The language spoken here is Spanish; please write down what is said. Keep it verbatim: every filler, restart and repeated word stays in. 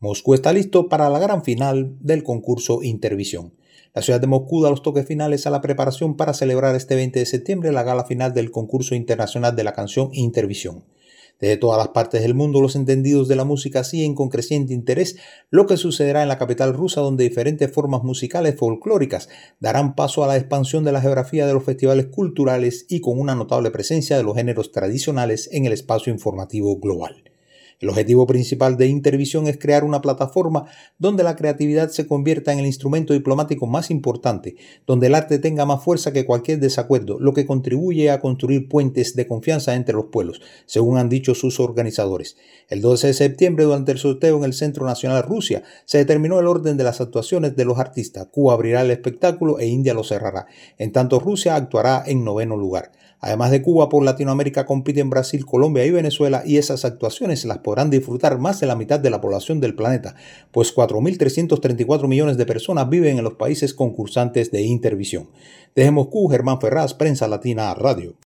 Moscú está listo para la gran final del concurso Intervisión. La ciudad de Moscú da los toques finales a la preparación para celebrar este veinte de septiembre la gala final del concurso internacional de la canción Intervisión. Desde todas las partes del mundo, los entendidos de la música siguen con creciente interés lo que sucederá en la capital rusa, donde diferentes formas musicales folclóricas darán paso a la expansión de la geografía de los festivales culturales y con una notable presencia de los géneros tradicionales en el espacio informativo global. El objetivo principal de Intervisión es crear una plataforma donde la creatividad se convierta en el instrumento diplomático más importante, donde el arte tenga más fuerza que cualquier desacuerdo, lo que contribuye a construir puentes de confianza entre los pueblos, según han dicho sus organizadores. El doce de septiembre, durante el sorteo en el Centro Nacional Rusia, se determinó el orden de las actuaciones de los artistas. Cuba abrirá el espectáculo e India lo cerrará. En tanto, Rusia actuará en noveno lugar. Además de Cuba, por Latinoamérica compiten Brasil, Colombia y Venezuela, y esas actuaciones las podrán disfrutar más de la mitad de la población del planeta, pues cuatro mil trescientos treinta y cuatro millones de personas viven en los países concursantes de Intervisión. Desde Moscú, Germán Ferraz, Prensa Latina Radio.